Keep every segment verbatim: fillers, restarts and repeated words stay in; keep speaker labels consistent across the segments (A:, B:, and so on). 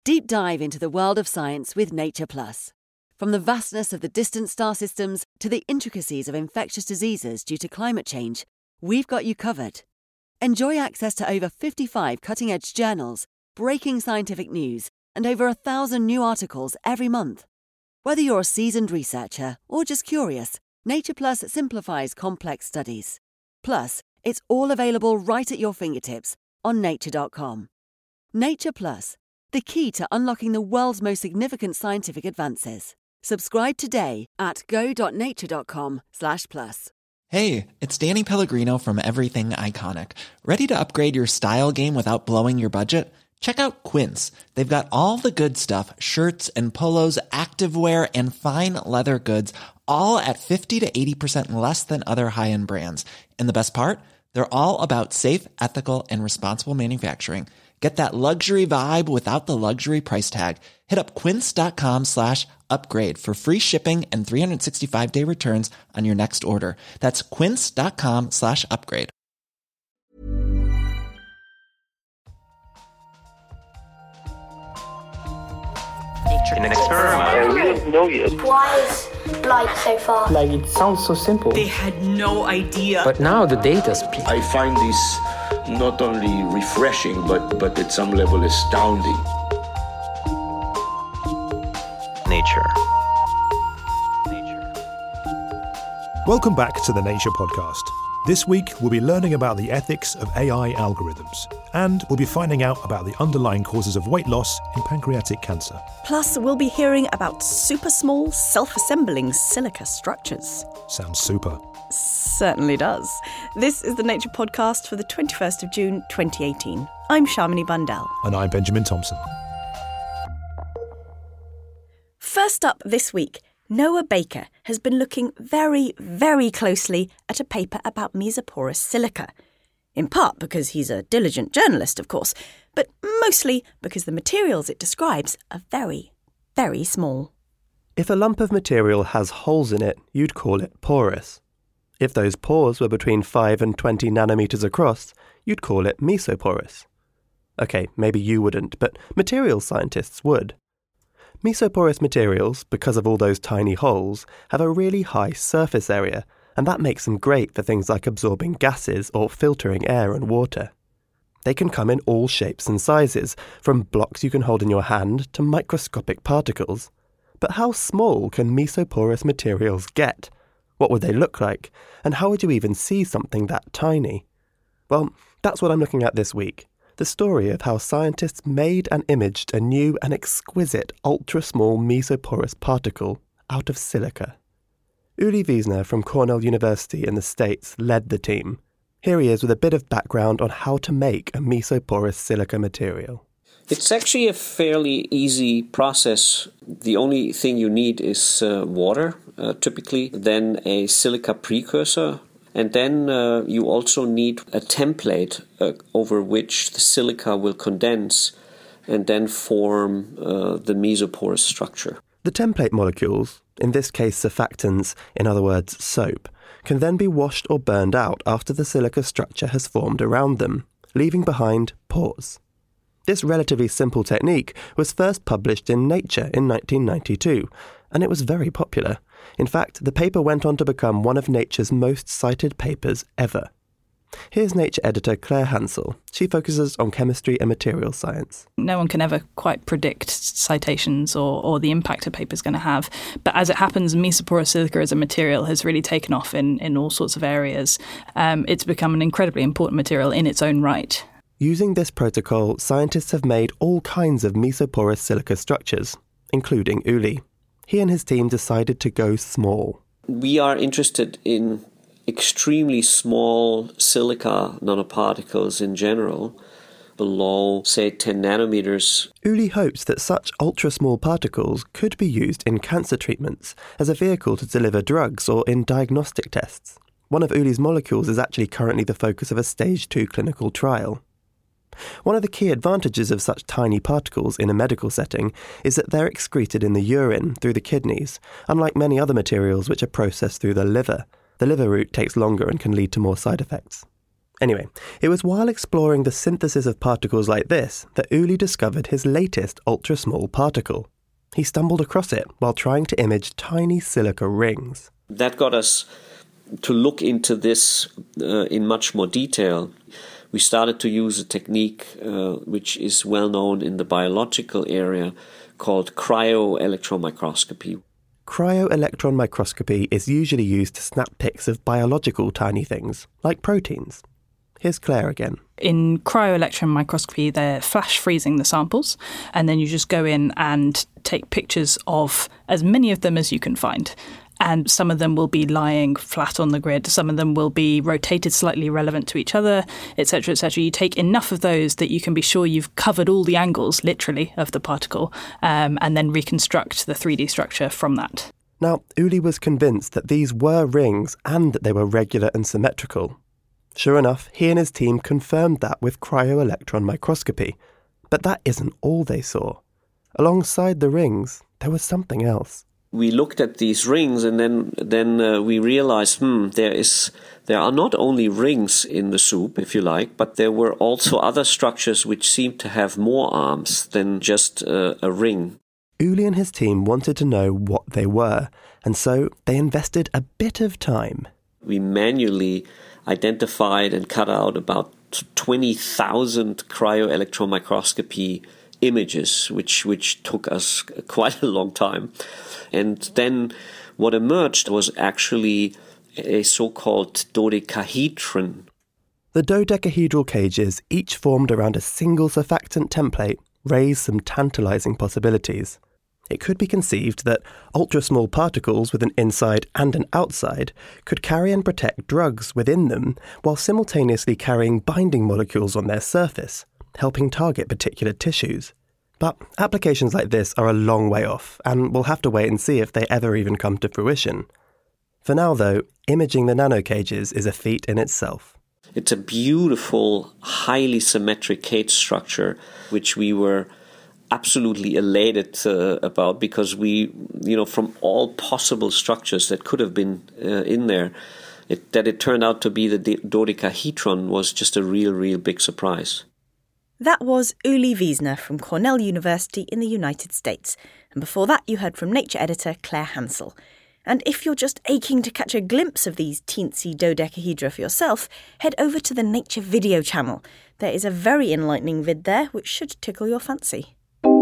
A: Deep dive into the world of science with Nature Plus. From the vastness of the distant star systems to the intricacies of infectious diseases due to climate change, we've got you covered. Enjoy access to over fifty-five cutting-edge journals, breaking scientific news, and over a thousand new articles every month. Whether you're a seasoned researcher or just curious, Nature Plus simplifies complex studies. Plus, it's all available right at your fingertips on nature dot com. Nature Plus, the key to unlocking the world's most significant scientific advances. Subscribe today at go dot nature dot com slash plus.
B: Hey, it's Danny Pellegrino from Everything Iconic. Ready to upgrade your style game without blowing your budget? Check out Quince. They've got all the good stuff, shirts and polos, activewear, and fine leather goods, all at fifty to eighty percent less than other high-end brands. And the best part? They're all about safe, ethical, and responsible manufacturing. Get that luxury vibe without the luxury price tag. Hit up quince.com slash upgrade for free shipping and three sixty-five day returns on your next order. That's quince.com slash upgrade.
C: In an experiment.
D: We don't know yet.
E: Why is light so far?
F: Like, it sounds so simple.
G: They had no idea.
F: But now the data speaks.
D: I find this not only refreshing, but, but at some level astounding.
C: Nature.
H: Welcome back to the Nature Podcast. This week, we'll be learning about the ethics of A I algorithms, and we'll be finding out about the underlying causes of weight loss in pancreatic cancer.
I: Plus, we'll be hearing about super small, self-assembling silica structures.
H: Sounds super.
I: Certainly does. This is the Nature Podcast for the twenty-first of June, twenty eighteen. I'm Shamini Bundell.
H: And I'm Benjamin Thompson.
I: First up this week, Noah Baker has been looking very, very closely at a paper about mesoporous silica. In part because he's a diligent journalist, of course, but mostly because the materials it describes are very, very small.
J: If a lump of material has holes in it, you'd call it porous. If those pores were between five and twenty nanometers across, you'd call it mesoporous. Okay, maybe you wouldn't, but materials scientists would. Mesoporous materials, because of all those tiny holes, have a really high surface area, and that makes them great for things like absorbing gases or filtering air and water. They can come in all shapes and sizes, from blocks you can hold in your hand to microscopic particles. But how small can mesoporous materials get? What would they look like? And how would you even see something that tiny? Well, that's what I'm looking at this week. The story of how scientists made and imaged a new and exquisite ultra-small mesoporous particle out of silica. Uli Wiesner from Cornell University in the States led the team. Here he is with a bit of background on how to make a mesoporous silica material.
K: It's actually a fairly easy process. The only thing you need is uh, water, uh, typically, then a silica precursor. And then uh, you also need a template uh, over which the silica will condense and then form uh, the mesoporous structure.
J: The template molecules, in this case surfactants, in other words soap, can then be washed or burned out after the silica structure has formed around them, leaving behind pores. This relatively simple technique was first published in Nature in nineteen ninety-two, and it was very popular. In fact, the paper went on to become one of Nature's most cited papers ever. Here's Nature editor Claire Hansel. She focuses on chemistry and materials science.
L: No one can ever quite predict citations or, or the impact a paper's going to have. But as it happens, mesoporous silica as a material has really taken off in, in all sorts of areas. Um, it's become an incredibly important material in its own right.
J: Using this protocol, scientists have made all kinds of mesoporous silica structures, including Uli. He and his team decided to go small.
K: We are interested in extremely small silica nanoparticles in general, below, say, ten nanometers.
J: Uli hopes that such ultra-small particles could be used in cancer treatments as a vehicle to deliver drugs or in diagnostic tests. One of Uli's molecules is actually currently the focus of a stage two clinical trial. One of the key advantages of such tiny particles in a medical setting is that they're excreted in the urine through the kidneys, unlike many other materials which are processed through the liver. The liver route takes longer and can lead to more side effects. Anyway, it was while exploring the synthesis of particles like this that Uli discovered his latest ultra-small particle. He stumbled across it while trying to image tiny silica rings.
K: That got us to look into this uh, in much more detail. We started to use a technique uh, which is well known in the biological area called cryo-electron microscopy.
J: Cryo-electron microscopy is usually used to snap pics of biological tiny things, like proteins. Here's Claire again.
L: In cryo-electron microscopy, they're flash freezing the samples, and then you just go in and take pictures of as many of them as you can find. And some of them will be lying flat on the grid. Some of them will be rotated slightly relevant to each other, et cetera, et cetera. You take enough of those that you can be sure you've covered all the angles, literally, of the particle, um, and then reconstruct the three D structure from that.
J: Now, Uli was convinced that these were rings and that they were regular and symmetrical. Sure enough, he and his team confirmed that with cryo-electron microscopy. But that isn't all they saw. Alongside the rings, there was something else.
K: We looked at these rings and then then uh, we realized, hmm, there is there are not only rings in the soup, if you like, but there were also other structures which seemed to have more arms than just uh, a ring.
J: Uli and his team wanted to know what they were, and so they invested a bit of time.
K: We manually identified and cut out about twenty thousand cryo-electron microscopy images, which which took us quite a long time. And then what emerged was actually a so-called dodecahedron.
J: The dodecahedral cages, each formed around a single surfactant template, raise some tantalizing possibilities. It could be conceived that ultra-small particles with an inside and an outside could carry and protect drugs within them while simultaneously carrying binding molecules on their surface, helping target particular tissues. But applications like this are a long way off, and we'll have to wait and see if they ever even come to fruition. For now, though, imaging the nanocages is a feat in itself.
K: It's a beautiful, highly symmetric cage structure, which we were absolutely elated uh, about because we, you know, from all possible structures that could have been uh, in there, it, that it turned out to be the dodecahedron was just a real, real big surprise.
I: That was Uli Wiesner from Cornell University in the United States. And before that, you heard from Nature editor Claire Hansel. And if you're just aching to catch a glimpse of these teensy dodecahedra for yourself, head over to the Nature video channel. There is a very enlightening vid there, which should tickle your fancy.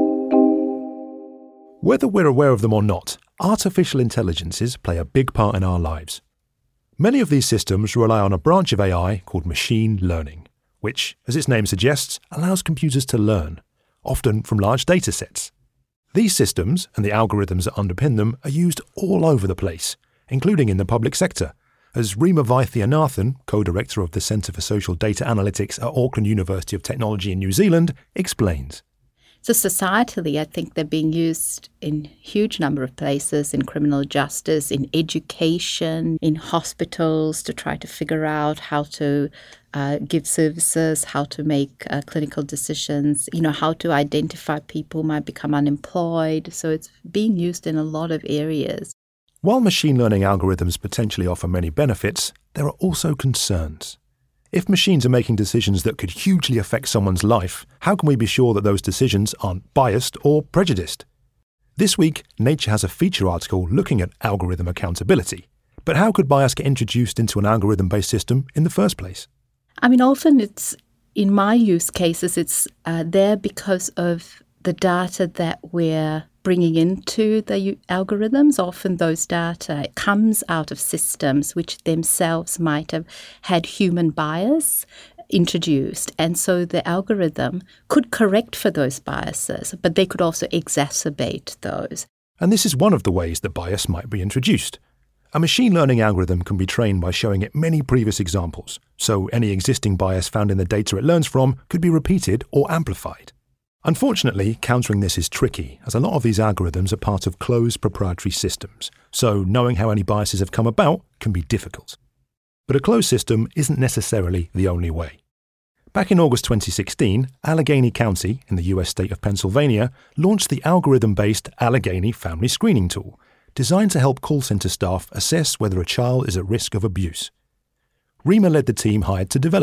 H: Whether we're aware of them or not, artificial intelligences play a big part in our lives. Many of these systems rely on a branch of A I called machine learning, which, as its name suggests, allows computers to learn, often from large data sets. These systems, and the algorithms that underpin them, are used all over the place, including in the public sector, as Rima Vaidhyanathan, co-director of the Centre for Social Data Analytics at Auckland University of Technology in New Zealand, explains.
M: So societally, I think they're being used in huge number of places, in criminal justice, in education, in hospitals, to try to figure out how to uh, give services, how to make uh, clinical decisions, you know, how to identify people who might become unemployed. So it's being used in a lot of areas.
H: While machine learning algorithms potentially offer many benefits, there are also concerns. If machines are making decisions that could hugely affect someone's life, how can we be sure that those decisions aren't biased or prejudiced? This week, Nature has a feature article looking at algorithm accountability. But how could bias get introduced into an algorithm-based system in the first place?
M: I mean, often it's, in my use cases, it's uh, there because of the data that we're bringing into the algorithms. Often those data comes out of systems which themselves might have had human bias introduced. And so the algorithm could correct for those biases, but they could also exacerbate those.
H: And this is one of the ways that bias might be introduced. A machine learning algorithm can be trained by showing it many previous examples, so any existing bias found in the data it learns from could be repeated or amplified. Unfortunately, countering this is tricky, as a lot of these algorithms are part of closed proprietary systems, so knowing how any biases have come about can be difficult. But a closed system isn't necessarily the only way. Back in August twenty sixteen, Allegheny County, in the U S state of Pennsylvania, launched the algorithm-based Allegheny Family Screening Tool, designed to help call centre staff assess whether a child is at risk of abuse. Rima led the team hired to develop it.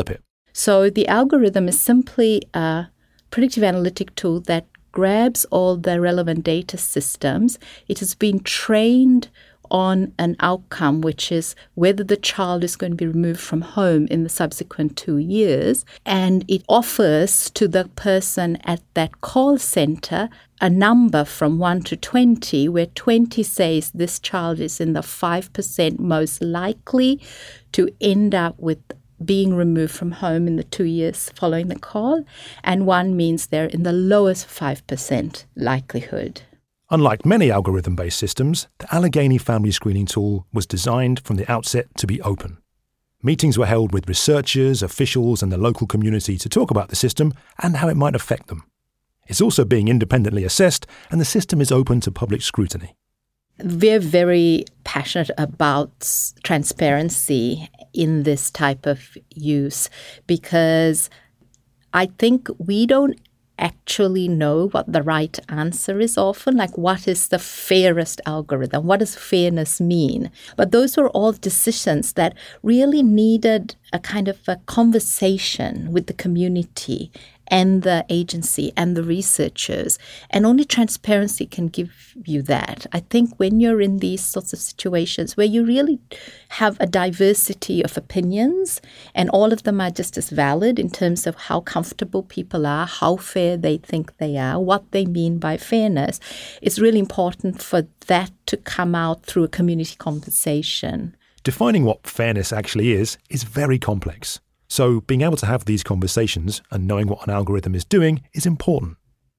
M: So the algorithm is simply a predictive analytic tool that grabs all the relevant data systems. It has been trained on an outcome, which is whether the child is going to be removed from home in the subsequent two years. And it offers to the person at that call center a number from one to twenty, where twenty says this child is in the five percent most likely to end up with being removed from home in the two years following the call, and one means they're in the lowest five percent likelihood.
H: Unlike many algorithm-based systems, the Allegheny Family Screening Tool was designed from the outset to be open. Meetings were held with researchers, officials, and the local community to talk about the system and how it might affect them. It's also being independently assessed, and the system is open to public scrutiny.
M: We're very passionate about transparency in this type of use because I think we don't actually know what the right answer is often, like what is the fairest algorithm, what does fairness mean? But those were all decisions that really needed a kind of a conversation with the community and the agency and the researchers. And only transparency can give you that. I think when you're in these sorts of situations where you really have a diversity of opinions and all of them are just as valid in terms of how comfortable people are, how fair they think they are, what they mean by fairness, it's really important for that to come out through a community conversation.
H: Defining what fairness actually is is very complex. So being able to have these conversations and knowing what an algorithm is doing is important.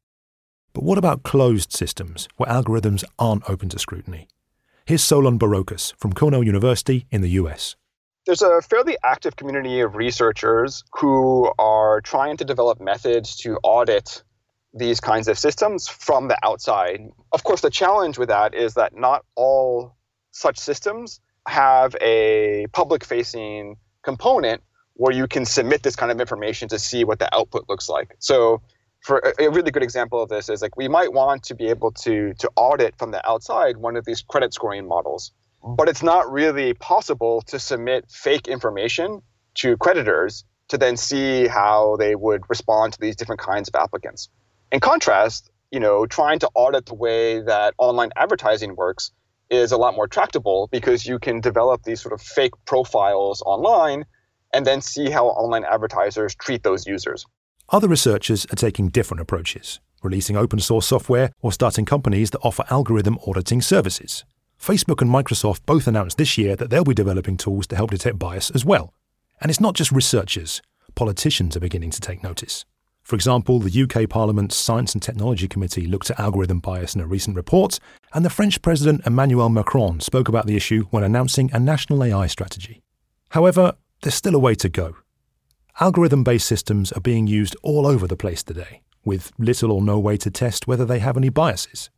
H: But what about closed systems where algorithms aren't open to scrutiny? Here's Solon Barocas from Cornell University in the U S.
N: There's a fairly active community of researchers who are trying to develop methods to audit these kinds of systems from the outside. Of course, the challenge with that is that not all such systems have a public-facing component where you can submit this kind of information to see what the output looks like. So for a, a really good example of this is like we might want to be able to, to audit from the outside one of these credit scoring models, but it's not really possible to submit fake information to creditors to then see how they would respond to these different kinds of applicants. In contrast, you know, trying to audit the way that online advertising works is a lot more tractable because you can develop these sort of fake profiles online and then see how online advertisers treat those users.
H: Other researchers are taking different approaches, releasing open source software or starting companies that offer algorithm auditing services. Facebook and Microsoft both announced this year that they'll be developing tools to help detect bias as well. And it's not just researchers. Politicians are beginning to take notice. For example, the U K Parliament's Science and Technology Committee looked at algorithm bias in a recent report, and the French President Emmanuel Macron spoke about the issue when announcing a national A I strategy. However, there's still a way to go. Algorithm-based systems are being used all over the place today, with little or no way to test whether they have any biases.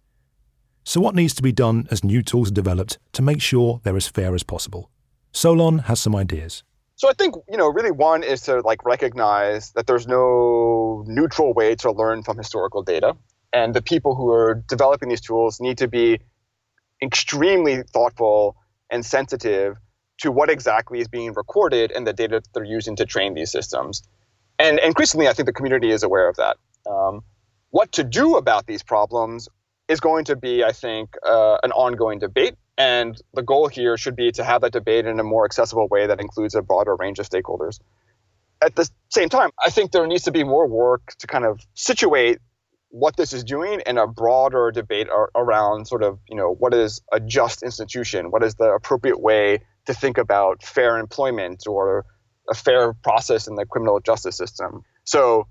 H: So what needs to be done as new tools are developed to make sure they're as fair as possible? Solon has some ideas.
N: So I think, you know, really one is to like recognize that there's no neutral way to learn from historical data. And the people who are developing these tools need to be extremely thoughtful and sensitive to what exactly is being recorded in the data that they're using to train these systems. And increasingly, I think the community is aware of that. Um, what to do about these problems is going to be, I think, uh, an ongoing debate. And the goal here should be to have that debate in a more accessible way that includes a broader range of stakeholders. At the same time, I think there needs to be more work to kind of situate what this is doing in a broader debate ar- around sort of, you know, what is a just institution? What is the appropriate way to think about fair employment or a fair process in the criminal justice system? So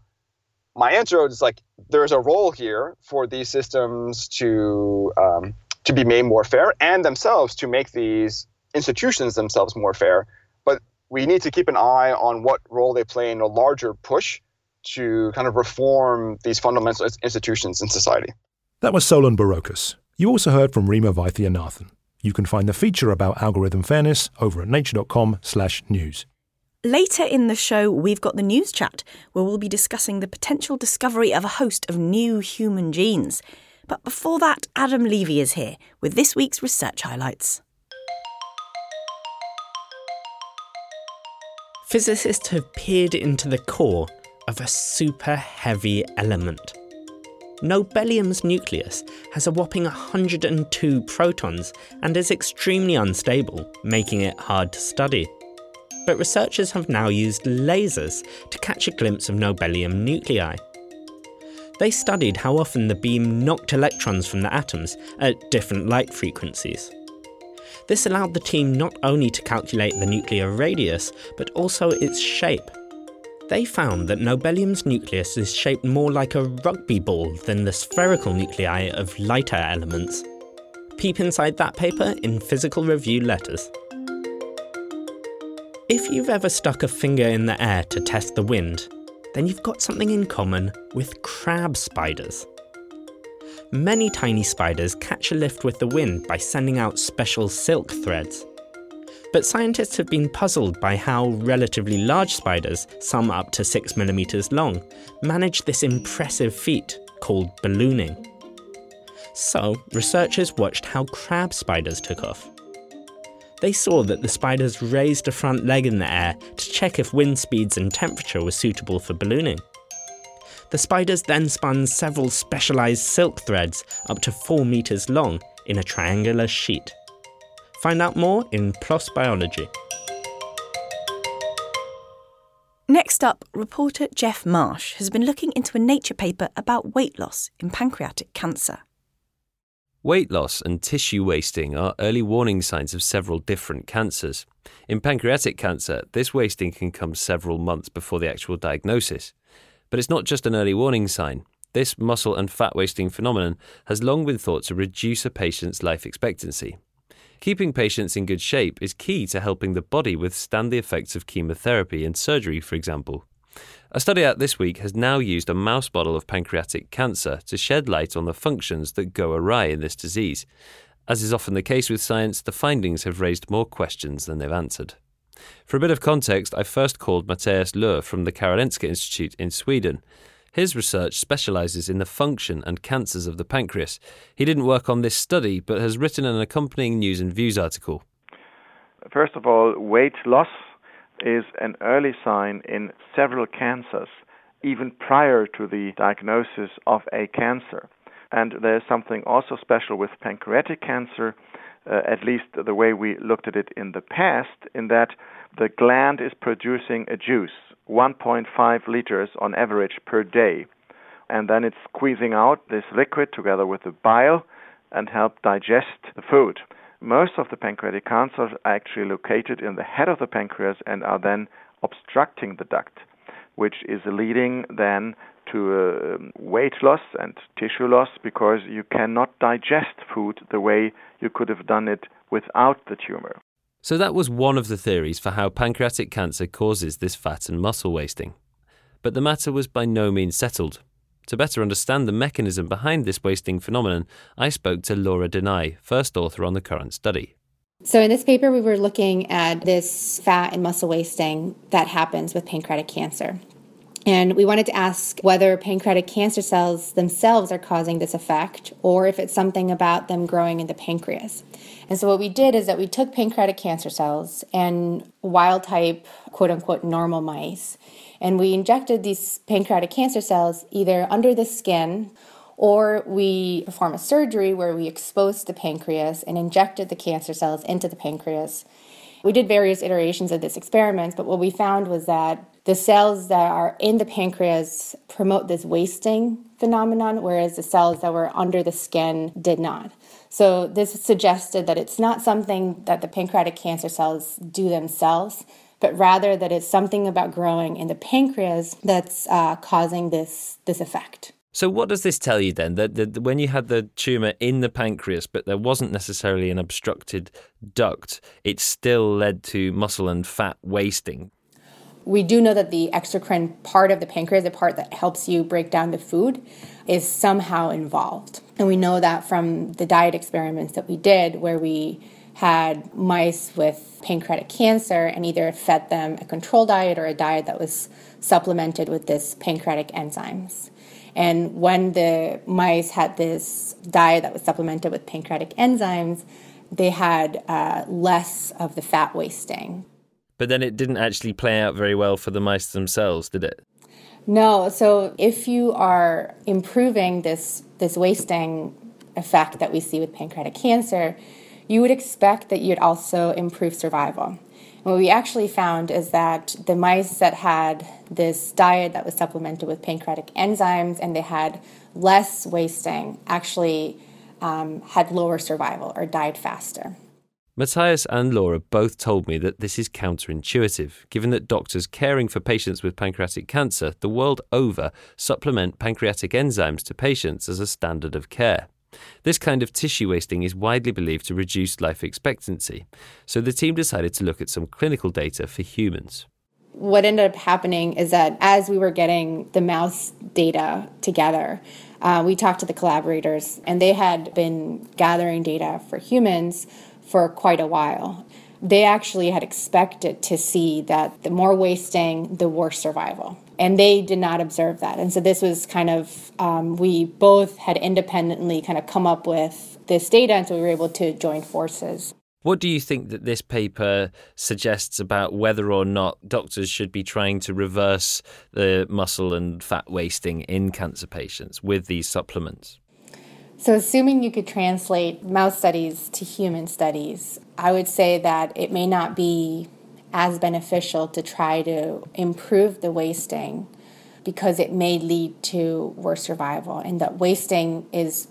N: my answer is like, there's a role here for these systems to um, to be made more fair and themselves to make these institutions themselves more fair. But we need to keep an eye on what role they play in a larger push to kind of reform these fundamental institutions in society.
H: That was Solon Barocas. You also heard from Rima Vaidhyanathan. You can find the feature about algorithm fairness over at nature.com slash news.
I: Later in the show, we've got the news chat, where we'll be discussing the potential discovery of a host of new human genes. But before that, Adam Levy is here with this week's research highlights.
O: physicists have peered into the core of a super heavy element. Nobelium's nucleus has a whopping one hundred two protons and is extremely unstable, making it hard to study. But researchers have now used lasers to catch a glimpse of nobelium nuclei. They studied how often the beam knocked electrons from the atoms at different light frequencies. This allowed the team not only to calculate the nuclear radius, but also its shape. They found that nobelium's nucleus is shaped more like a rugby ball than the spherical nuclei of lighter elements. Peep inside that paper in Physical Review Letters. If you've ever stuck a finger in the air to test the wind, then you've got something in common with crab spiders. Many tiny spiders catch a lift with the wind by sending out special silk threads. But scientists have been puzzled by how relatively large spiders, some up to six millimeters long, manage this impressive feat called ballooning. So, researchers watched how crab spiders took off. They saw that the spiders raised a front leg in the air to check if wind speeds and temperature were suitable for ballooning. The spiders then spun several specialised silk threads up to four meters long in a triangular sheet. Find out more in PLOS Biology.
I: Next up, reporter Jeff Marsh has been looking into a Nature paper about weight loss in pancreatic cancer.
P: Weight loss and tissue wasting are early warning signs of several different cancers. In pancreatic cancer, this wasting can come several months before the actual diagnosis. But it's not just an early warning sign. This muscle and fat wasting phenomenon has long been thought to reduce a patient's life expectancy. Keeping patients in good shape is key to helping the body withstand the effects of chemotherapy and surgery, for example. A study out this week has now used a mouse model of pancreatic cancer to shed light on the functions that go awry in this disease. As is often the case with science, the findings have raised more questions than they've answered. For a bit of context, I first called Mattias Lööf from the Karolinska Institute in Sweden. His research specialises in the function and cancers of the pancreas. He didn't work on this study, but has written an accompanying News and Views article.
Q: First of all, weight loss is an early sign in several cancers, even prior to the diagnosis of a cancer. And there's something also special with pancreatic cancer, uh, at least the way we looked at it in the past, in that the gland is producing a juice, one point five liters on average per day. And then it's squeezing out this liquid together with the bile and help digest the food. Most of the pancreatic cancers are actually located in the head of the pancreas and are then obstructing the duct, which is leading then to uh, weight loss and tissue loss because you cannot digest food the way you could have done it without the tumor.
P: So that was one of the theories for how pancreatic cancer causes this fat and muscle wasting. But the matter was by no means settled. To better understand the mechanism behind this wasting phenomenon, I spoke to Laura Denai, first author on the current study.
R: So in this paper, we were looking at this fat and muscle wasting that happens with pancreatic cancer. And we wanted to ask whether pancreatic cancer cells themselves are causing this effect or if it's something about them growing in the pancreas. And so what we did is that we took pancreatic cancer cells and wild-type, quote-unquote, normal mice, and we injected these pancreatic cancer cells either under the skin or we perform a surgery where we exposed the pancreas and injected the cancer cells into the pancreas. We did various iterations of this experiment, but what we found was that the cells that are in the pancreas promote this wasting phenomenon, whereas the cells that were under the skin did not. So this suggested that it's not something that the pancreatic cancer cells do themselves, but rather that it's something about growing in the pancreas that's uh, causing this, this effect.
P: So what does this tell you then? That, that when you had the tumour in the pancreas, but there wasn't necessarily an obstructed duct, it still led to muscle and fat wasting?
R: We do know that the exocrine part of the pancreas, the part that helps you break down the food, is somehow involved. And we know that from the diet experiments that we did where we had mice with pancreatic cancer and either fed them a control diet or a diet that was supplemented with this pancreatic enzymes. And when the mice had this diet that was supplemented with pancreatic enzymes, they had uh, less of the fat wasting.
P: But then it didn't actually play out very well for the mice themselves, did it?
R: No. So if you are improving this this wasting effect that we see with pancreatic cancer, you would expect that you'd also improve survival. And what we actually found is that the mice that had this diet that was supplemented with pancreatic enzymes and they had less wasting actually um, had lower survival or died faster.
P: Matthias and Laura both told me that this is counterintuitive, given that doctors caring for patients with pancreatic cancer the world over supplement pancreatic enzymes to patients as a standard of care. This kind of tissue wasting is widely believed to reduce life expectancy, so the team decided to look at some clinical data for humans.
R: What ended up happening is that as we were getting the mouse data together, uh, we talked to the collaborators, and they had been gathering data for humans for quite a while. They actually had expected to see that the more wasting, the worse survival. And they did not observe that. And so this was kind of, um, we both had independently kind of come up with this data, and so we were able to join forces.
P: What do you think that this paper suggests about whether or not doctors should be trying to reverse the muscle and fat wasting in cancer patients with these supplements?
R: So assuming you could translate mouse studies to human studies, I would say that it may not be as beneficial to try to improve the wasting because it may lead to worse survival, and that wasting is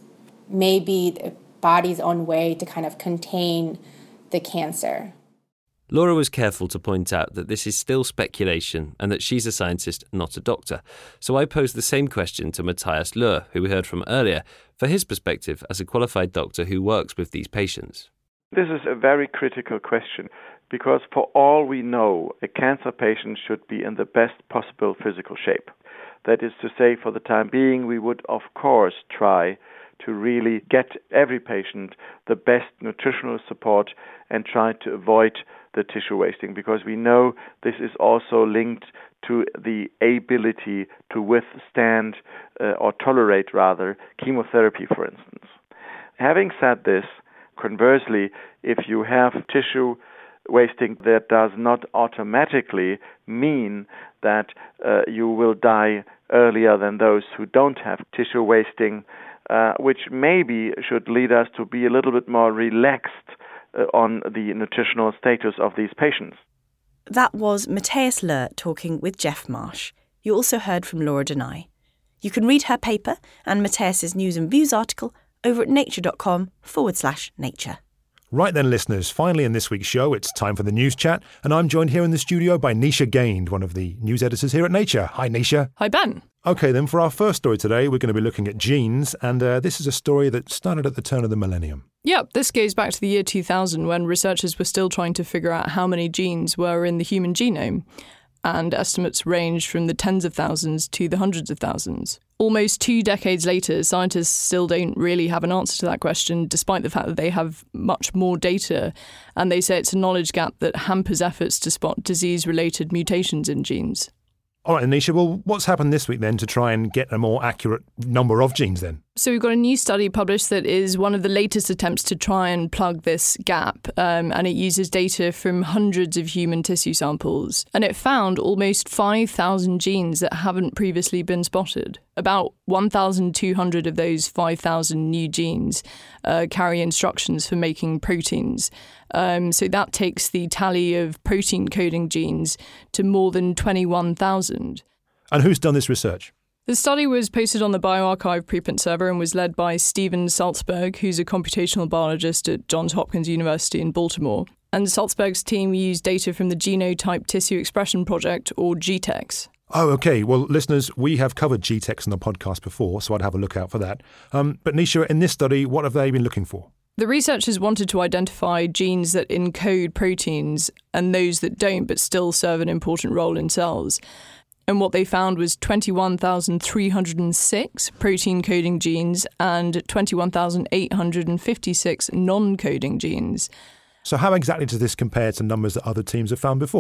R: maybe the body's own way to kind of contain the cancer.
P: Laura was careful to point out that this is still speculation and that she's a scientist, not a doctor. So I posed the same question to Matthias Löhr, who we heard from earlier, for his perspective as a qualified doctor who works with these patients.
Q: This is a very critical question because for all we know, a cancer patient should be in the best possible physical shape. That is to say, for the time being, we would of course try to really get every patient the best nutritional support and try to avoid the tissue wasting, because we know this is also linked to the ability to withstand uh, or tolerate, rather, chemotherapy, for instance. Having said this, conversely, if you have tissue wasting, that does not automatically mean that uh, you will die earlier than those who don't have tissue wasting, uh, which maybe should lead us to be a little bit more relaxed uh, on the nutritional status of these patients.
I: That was Matthias Löhr talking with Jeff Marsh. You also heard from Laura Denai. You can read her paper and Matthias's News and Views article over at nature.com forward slash nature.
H: Right then, listeners, finally in this week's show, it's time for the news chat, and I'm joined here in the studio by Nisha Gained, one of the news editors here at Nature. Hi, Nisha.
S: Hi, Ben.
H: OK, then, for our first story today, we're going to be looking at genes, and uh, this is a story that started at the turn of the millennium.
S: Yeah, this goes back to the year two thousand, when researchers were still trying to figure out how many genes were in the human genome, and estimates ranged from the tens of thousands to the hundreds of thousands. Almost two decades later, scientists still don't really have an answer to that question, despite the fact that they have much more data, and they say it's a knowledge gap that hampers efforts to spot disease-related mutations in genes.
H: All right, Anisha, well, what's happened this week then to try and get a more accurate number of genes then?
S: So we've got a new study published that is one of the latest attempts to try and plug this gap, um, and it uses data from hundreds of human tissue samples. And it found almost five thousand genes that haven't previously been spotted. About one thousand two hundred of those five thousand new genes uh, carry instructions for making proteins. Um, so that takes the tally of protein coding genes to more than twenty-one thousand.
H: And who's done this research?
S: The study was posted on the bioRxiv preprint server and was led by Steven Salzberg, who's a computational biologist at Johns Hopkins University in Baltimore. And Salzberg's team used data from the Genotype Tissue Expression Project, or G TEX.
H: Oh, OK. Well, listeners, we have covered G TEX on the podcast before, so I'd have a look out for that. Um, but Nisha, in this study, what have they been looking for?
S: The researchers wanted to identify genes that encode proteins and those that don't but still serve an important role in cells. And what they found was twenty-one thousand three hundred six protein-coding genes and twenty-one thousand eight hundred fifty-six non-coding genes.
H: So how exactly does this compare to numbers that other teams have found before?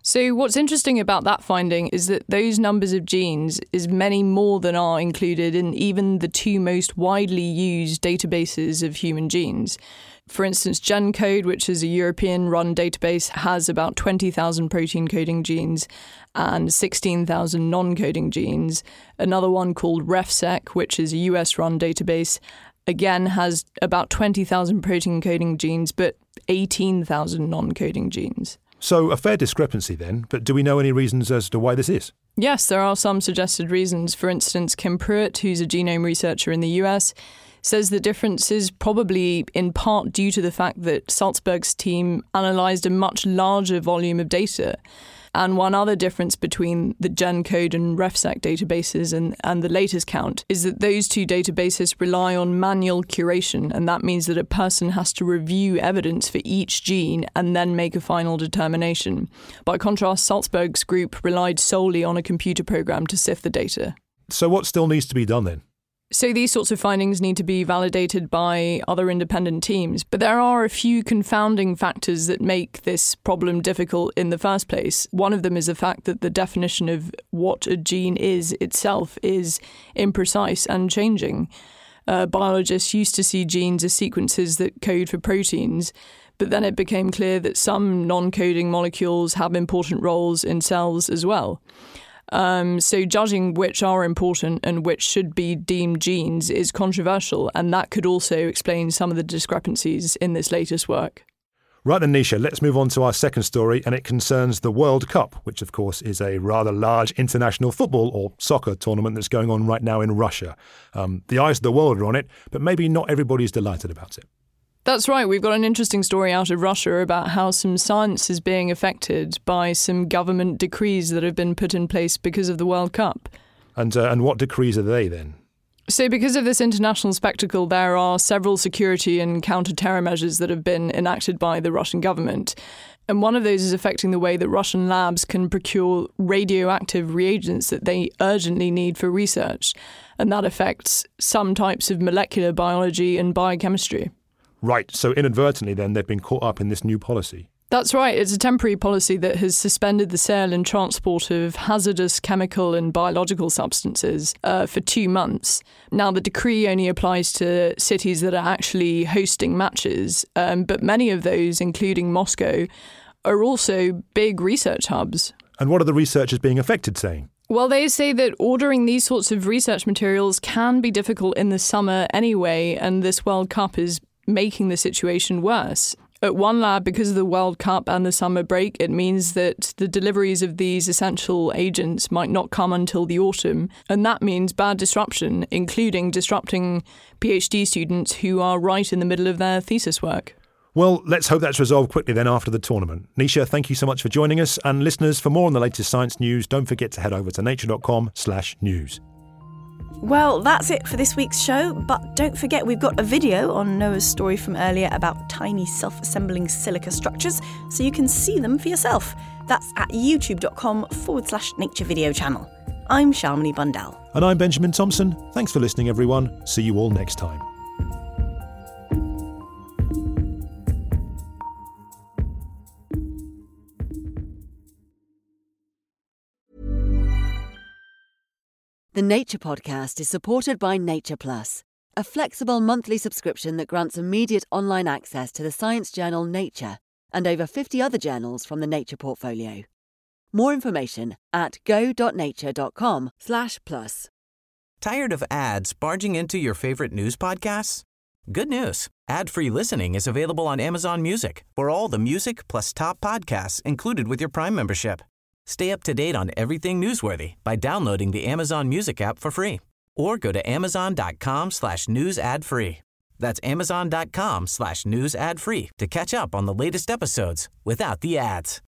S: So what's interesting about that finding is that those numbers of genes is many more than are included in even the two most widely used databases of human genes. For instance, GenCode, which is a European-run database, has about twenty thousand protein-coding genes and sixteen thousand non-coding genes. Another one called RefSeq, which is a U S-run database, again has about twenty thousand protein-coding genes, but eighteen thousand non-coding genes.
H: So a fair discrepancy then, but do we know any reasons as to why this is?
S: Yes, there are some suggested reasons. For instance, Kim Pruitt, who's a genome researcher in the U S, says the difference is probably in part due to the fact that Salzberg's team analysed a much larger volume of data. And one other difference between the GenCode and RefSeq databases and, and the latest count is that those two databases rely on manual curation, and that means that a person has to review evidence for each gene and then make a final determination. By contrast, Salzberg's group relied solely on a computer program to sift the data.
H: So what still needs to be done then?
S: So these sorts of findings need to be validated by other independent teams. But there are a few confounding factors that make this problem difficult in the first place. One of them is the fact that the definition of what a gene is itself is imprecise and changing. Uh, biologists used to see genes as sequences that code for proteins, but then it became clear that some non-coding molecules have important roles in cells as well. Um, so judging which are important and which should be deemed genes is controversial, and that could also explain some of the discrepancies in this latest work.
H: Right then, Nisha, let's move on to our second story, and it concerns the World Cup, which of course is a rather large international football or soccer tournament that's going on right now in Russia. Um, the eyes of the world are on it, but maybe not everybody's delighted about it.
S: That's right. We've got an interesting story out of Russia about how some science is being affected by some government decrees that have been put in place because of the World Cup.
H: And uh, and what decrees are they then?
S: So because of this international spectacle, there are several security and counter-terror measures that have been enacted by the Russian government. And one of those is affecting the way that Russian labs can procure radioactive reagents that they urgently need for research. And that affects some types of molecular biology and biochemistry.
H: Right, so inadvertently then they've been caught up in this new policy.
S: That's right. It's a temporary policy that has suspended the sale and transport of hazardous chemical and biological substances uh, for two months. Now, the decree only applies to cities that are actually hosting matches, um, but many of those, including Moscow, are also big research hubs.
H: And what are the researchers being affected saying?
S: Well, they say that ordering these sorts of research materials can be difficult in the summer anyway, and this World Cup is making the situation worse. At one lab, because of the World Cup and the summer break, it means that the deliveries of these essential agents might not come until the autumn, and that means bad disruption, including disrupting PhD students who are right in the middle of their thesis work.
H: Well, let's hope that's resolved quickly then after the tournament. Nisha, thank you so much for joining us, and listeners, for more on the latest science news, don't forget to head over to nature.com slash news.
I: Well, that's it for this week's show, but don't forget we've got a video on Noah's story from earlier about tiny self-assembling silica structures, so you can see them for yourself. That's at youtube.com forward slash nature video channel. I'm Shalmini Bundell.
H: And I'm Benjamin Thompson. Thanks for listening, everyone. See you all next time.
A: The Nature Podcast is supported by Nature Plus, a flexible monthly subscription that grants immediate online access to the science journal Nature and over fifty other journals from the Nature portfolio. More information at go.nature.com slash plus.
T: Tired of ads barging into your favorite news podcasts? Good news. Ad-free listening is available on Amazon Music for all the music plus top podcasts included with your Prime membership. Stay up to date on everything newsworthy by downloading the Amazon Music app for free or go to amazon.com slash news ad free. That's amazon.com slash news ad free to catch up on the latest episodes without the ads.